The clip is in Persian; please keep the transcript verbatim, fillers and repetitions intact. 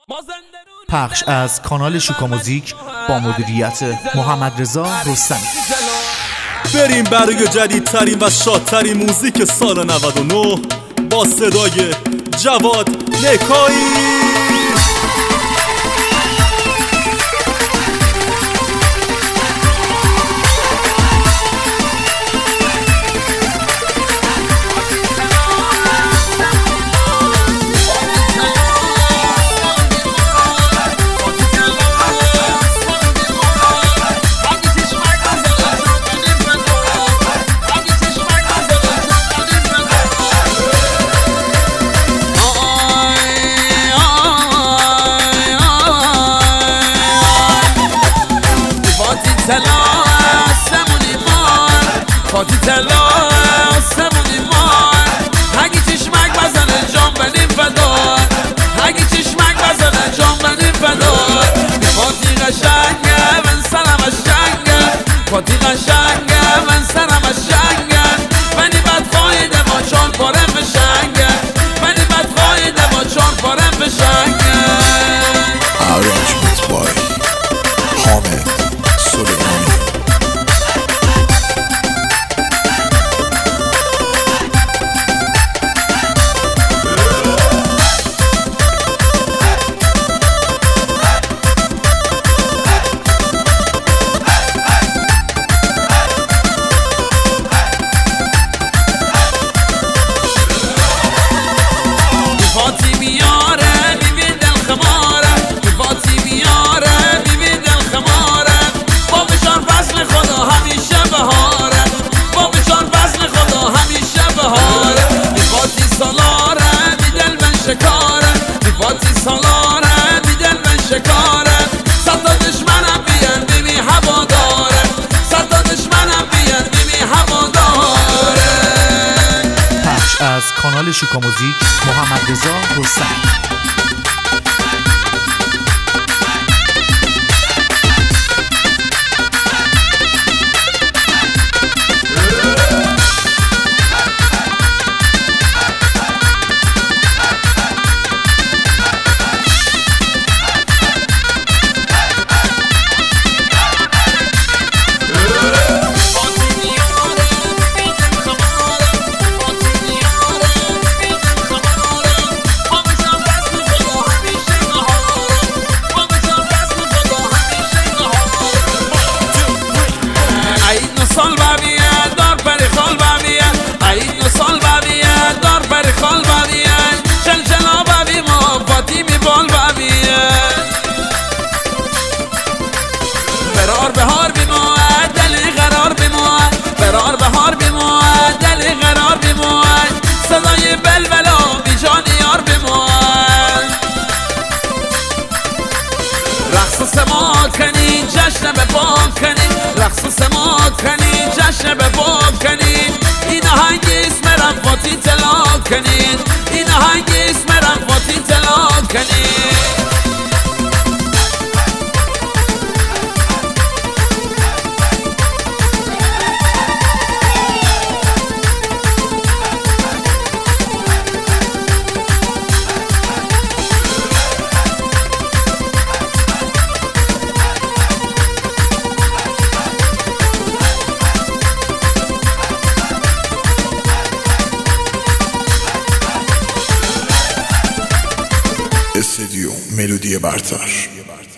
پخش از کانال شوکا موزیک با مدیریت محمد رضا رستمی. بریم برای جدیدترین و شادترین موزیک سال نود و نه با صدای جواد نکایی. فاتی تلا آسمونی مار اگه چشمک بزنه جام بدیم فدار اگه چشمک بزنه جام بدیم فدار فاتی قشنگه من سرم قشنگه فاتی قشنگه من سرم قشنگه منی بد قایده ما چون پارم بشنگه منی بد قایده ما چون پارم بشنگه. Arrangement by حامد سلیمانی. شکاره دیفاتی سالاره بیدل من شکاره صد تا دشمنم بیان بیمی هوا داره صد تا دشمنم بیان بیمی هوا داره. پخش از کانال شوکا موزیک محمد رضا رستمی. سال بابیه دار پری خال بابیه عید سال بابیه دار پری خال بابیه چل چلا بابی ما فاطمی بال بابیه برار بهار بیمو دلی قرار بیمو برار بهار بیمو دلی قرار بیمو صدای بلبلا بیجان یار بیمو رقص سماعت کنی جشن به پاک کنی رقص سماعت کنی جشن به پاک کنی این آهنگ اسم رفاتی تلا کنی این آهنگ اسم رفاتی تلا کنی. استدیو ملودی برتر.